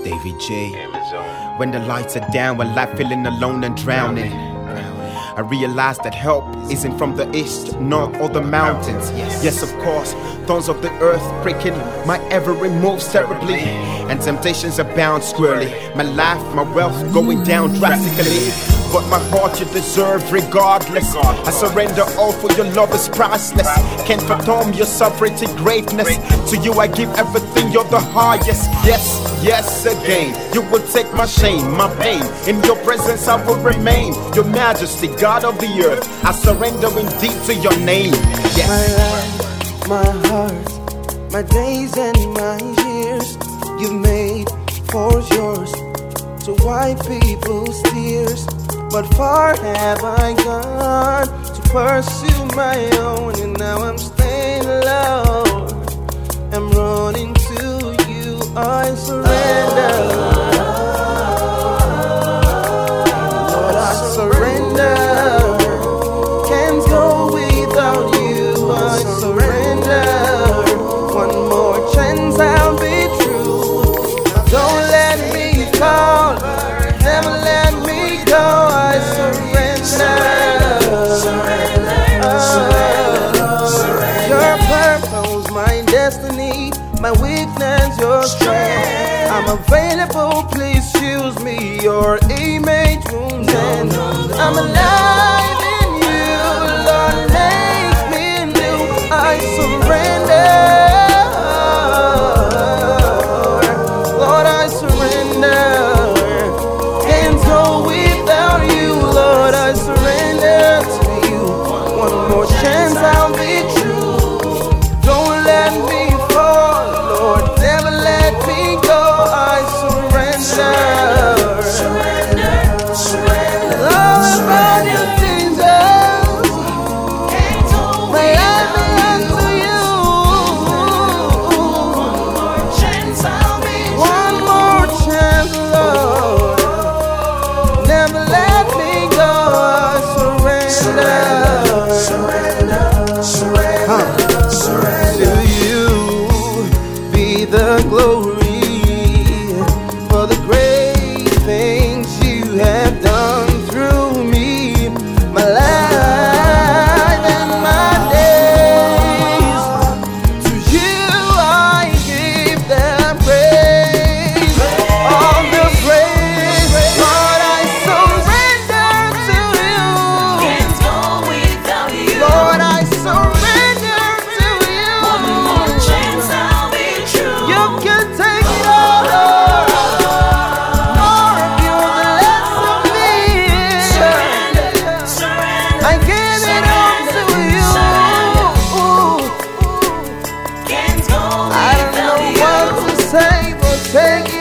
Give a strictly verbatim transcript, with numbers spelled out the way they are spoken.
Davy J. When the lights are down, when life feeling alone and drowning, I realize that help isn't from the east, north, or the mountains. Yes, of course, thorns of the earth breaking my every move terribly, and temptations abound squarely. My life, my wealth going down drastically, but my heart you deserve regardless. I surrender all, for your love is priceless. Can't fathom your sovereignty greatness. To you I give everything, you're the highest. Yes, yes again, you will take my shame, my pain. In your presence I will remain. Your majesty, God of the earth, I surrender indeed to your name. Yes. My life, my heart, my days and my years, you've made for yours to wipe people's tears. But far have I gone to pursue my own, and now I'm staying alone. I'm running to you, I surrender. Lord, I surrender. Can't go without you, I surrender. One more chance, I'll be true. Don't let me fall, never let me go. I surrender. Your purpose, my destiny, my weakness, your strength. I'm available, please choose me. Your image wounds, and I'm alive in you. Lord, make me new. I surrender. Lord, I surrender. Can't go without you. Lord, I surrender to you. One more chance, I'll be true. Don't let me fall, Lord, never let me go. I surrender. Surrender, surrender. All about your Jesus. My life belongs to you. One more chance, I'll be true. One more chance, Lord. Never let me go. I surrender. Surrender, surrender, surrender. To you be the glory for the great things you have done through me. My life and my days, to you I give the praise. All the praise, Lord, I surrender to you. Can't go without you. Lord, I surrender to you. One more chance, I'll be true. You can take it all, Lord. More of you, the less of me. Surrender, surrender. I give it all to you. Can't go I don't know without you. what to say, but take it